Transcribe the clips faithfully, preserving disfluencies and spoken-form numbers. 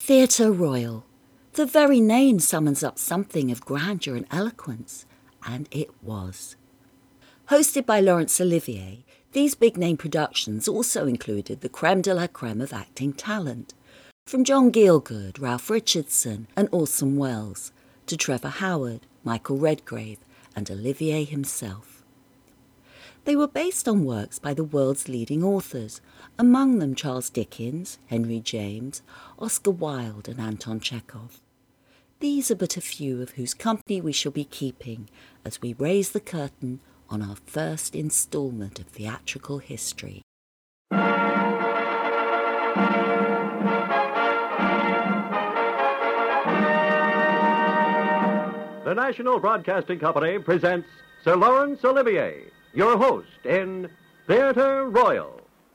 Theatre Royal. The very name summons up something of grandeur and eloquence, and it was. Hosted by Laurence Olivier, these big-name productions also included the creme de la creme of acting talent, from John Gielgud, Ralph Richardson and Orson Welles, to Trevor Howard, Michael Redgrave and Olivier himself. They were based on works by the world's leading authors, among them Charles Dickens, Henry James, Oscar Wilde and Anton Chekhov. These are but a few of whose company we shall be keeping as we raise the curtain on our first instalment of theatrical history. The National Broadcasting Company presents Sir Laurence Olivier, your host in Theatre Royal.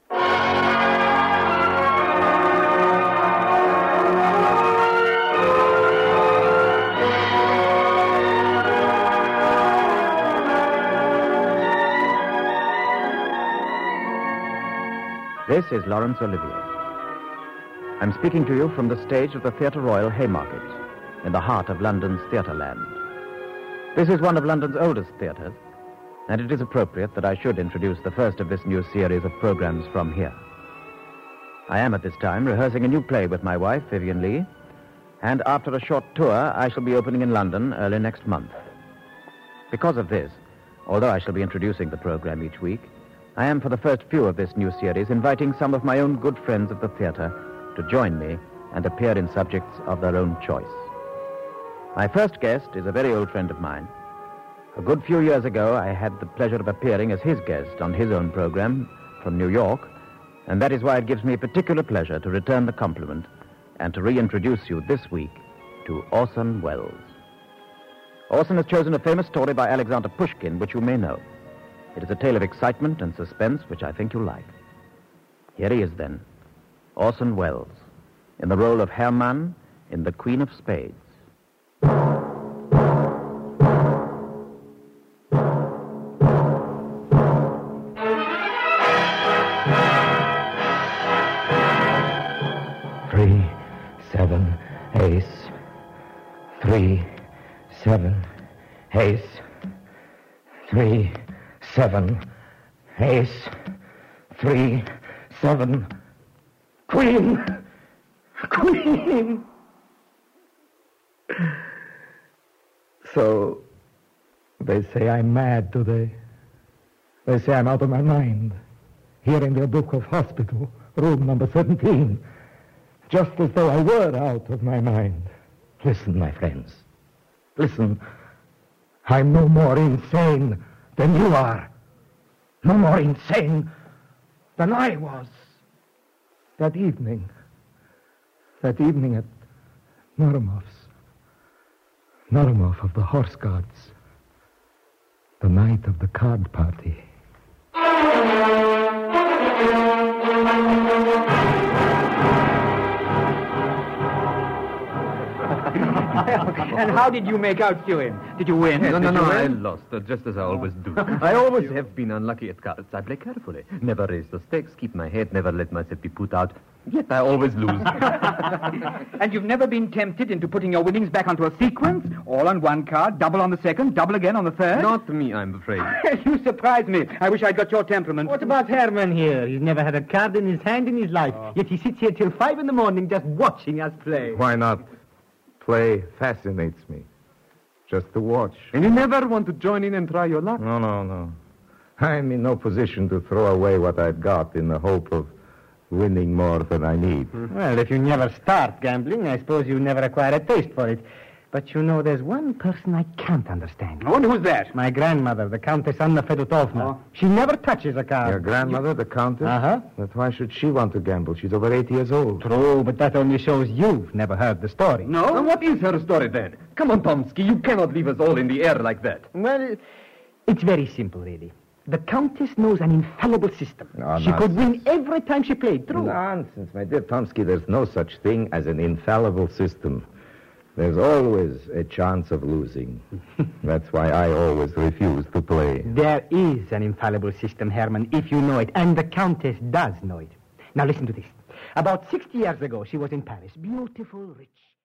This is Laurence Olivier. I'm speaking to you from the stage of the Theatre Royal Haymarket, in the heart of London's theatreland. This is one of London's oldest theatres, and it is appropriate that I should introduce the first of this new series of programs from here. I am at this time rehearsing a new play with my wife, Vivian Lee, and after a short tour, I shall be opening in London early next month. Because of this, although I shall be introducing the program each week, I am, for the first few of this new series, inviting some of my own good friends of the theatre to join me and appear in subjects of their own choice. My first guest is a very old friend of mine. A good few years ago, I had the pleasure of appearing as his guest on his own program from New York, and that is why it gives me particular pleasure to return the compliment and to reintroduce you this week to Orson Welles. Orson has chosen a famous story by Alexander Pushkin, which you may know. It is a tale of excitement and suspense, which I think you'll like. Here he is, then, Orson Welles, in the role of Hermann in The Queen of Spades. Three, seven, ace. Three, seven, ace. Three, seven, ace. Three, seven, queen. Queen. So, they say I'm mad today. They say I'm out of my mind. Here in their book of hospital, room number seventeen. Just as though I were out of my mind. Listen, my friends. Listen. I'm no more insane than you are. No more insane than I was. That evening. That evening at Noromov's. Noromov of the Horse Guards. The night of the card party. And how did you make out, Stewart? Did you win? No, no, Did no, you I win? lost, uh, just as I always do. I always have been unlucky at cards. I play carefully. Never raise the stakes, keep my head, never let myself be put out. Yet I always lose. And you've never been tempted into putting your winnings back onto a sequence? All on one card, double on the second, double again on the third? Not me, I'm afraid. You surprise me. I wish I'd got your temperament. What about Herman here? He's never had a card in his hand in his life. Oh. Yet he sits here till five in the morning just watching us play. Why not? Play fascinates me. Just to watch. And you never want to join in and try your luck? No, no, no. I'm in no position to throw away what I've got in the hope of winning more than I need. Well, if you never start gambling, I suppose you never acquire a taste for it. But you know, there's one person I can't understand. Oh, and who's that? My grandmother, the Countess Anna Fedotovna. Oh. She never touches a card. Your grandmother, the Countess? Uh-huh. But why should she want to gamble? She's over eighty years old. True, but that only shows you've never heard the story. No? And what is her story then? Come on, Tomsky, you cannot leave us all in the air like that. Well, it's very simple, really. The Countess knows an infallible system. No, she could nonsense. win every time she played. True. Nonsense, my dear Tomsky. There's no such thing as an infallible system. There's always a chance of losing. That's why I always refuse to play. There is an infallible system, Herman, if you know it, and the Countess does know it. Now listen to this. About sixty years ago, she was in Paris. Beautiful, rich.